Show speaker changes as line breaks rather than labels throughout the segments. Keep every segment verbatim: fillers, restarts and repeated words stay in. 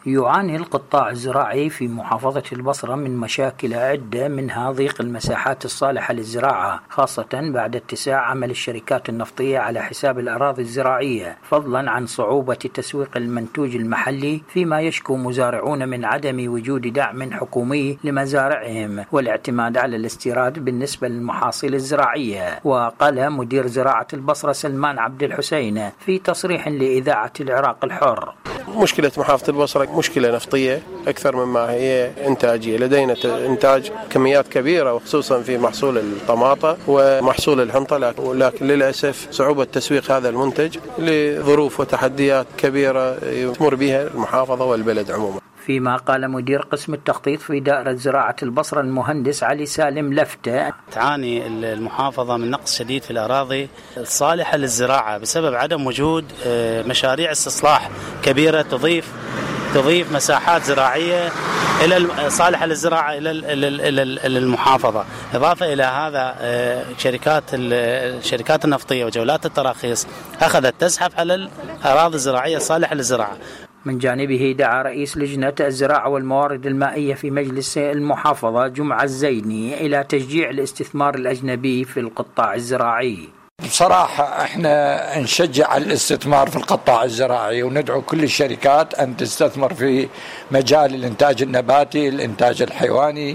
يعاني القطاع الزراعي في محافظة البصرة من مشاكل عدة، منها ضيق المساحات الصالحة للزراعة، خاصة بعد اتساع عمل الشركات النفطية على حساب الأراضي الزراعية، فضلا عن صعوبة تسويق المنتوج المحلي، فيما يشكو مزارعون من عدم وجود دعم حكومي لمزارعهم والاعتماد على الاستيراد بالنسبة للمحاصيل الزراعية. وقال مدير زراعة البصرة سلمان عبد الحسين في تصريح لإذاعة العراق الحر:
مشكلة محافظة البصرة مشكلة نفطية أكثر مما هي إنتاجية. لدينا إنتاج كميات كبيرة وخصوصا في محصول الطماطة ومحصول الحنطة، لكن للأسف صعوبة تسويق هذا المنتج لظروف وتحديات كبيرة تمر بها المحافظة والبلد عموما.
فيما قال مدير قسم التخطيط في دائرة زراعة البصرة المهندس علي سالم لفتة:
تعاني المحافظة من نقص شديد في الأراضي الصالحة للزراعة بسبب عدم وجود مشاريع استصلاح كبيرة تضيف تضيف مساحات زراعية إلى صالحة للزراعة إلى المحافظة. إضافة إلى هذا شركات الشركات النفطية وجولات التراخيص أخذت تزحف على الأراضي الزراعية الصالحة للزراعة.
من جانبه دعا رئيس لجنة الزراعة والموارد المائية في مجلس المحافظة جمعة الزيني إلى تشجيع الاستثمار الأجنبي في القطاع الزراعي.
بصراحة احنا نشجع الاستثمار في القطاع الزراعي وندعو كل الشركات أن تستثمر في مجال الإنتاج النباتي، الإنتاج الحيواني،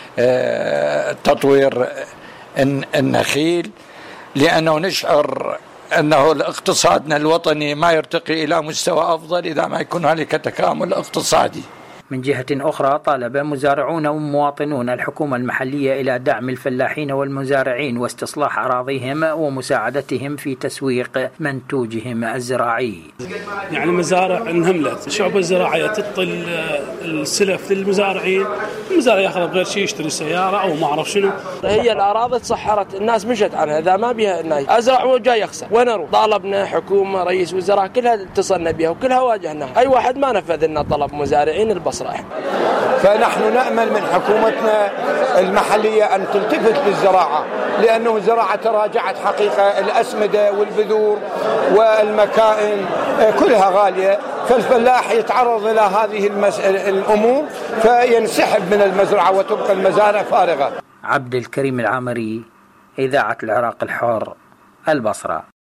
تطوير النخيل، لأنه نشعر أنه اقتصادنا الوطني ما يرتقي إلى مستوى أفضل إذا ما يكون هناك تكامل اقتصادي.
من جهة أخرى، طالب مزارعون ومواطنون الحكومة المحلية إلى دعم الفلاحين والمزارعين واستصلاح أراضيهم ومساعدتهم في تسويق منتوجهم الزراعي.
يعني المزارع انهملت، الشعوب الزراعية تعطي السلف للمزارعين، المزارع ياخذ بغير شيء، يشتري سيارة أو ما أعرف شنو.
هي الأراضي تصحرت، الناس مشت عنها، إذا ما بيها الناس أزرع وجاي يخسر، وين أروح؟ طالبنا حكومة، رئيس وزراء، كلها اتصلنا بها وكلها واجهناها، أي واحد ما نفذ لنا طلب مزارعين البصرة.
فنحن نأمل من حكومتنا المحلية أن تلتفت للزراعة، لأنه الزراعة تراجعت حقيقة، الأسمدة والبذور والمكائن كلها غالية، فالفلاح يتعرض إلى هذه الأمور فينسحب من المزرعة وتبقى المزارع فارغة.
عبد الكريم العامري، إذاعة العراق الحر، البصرة.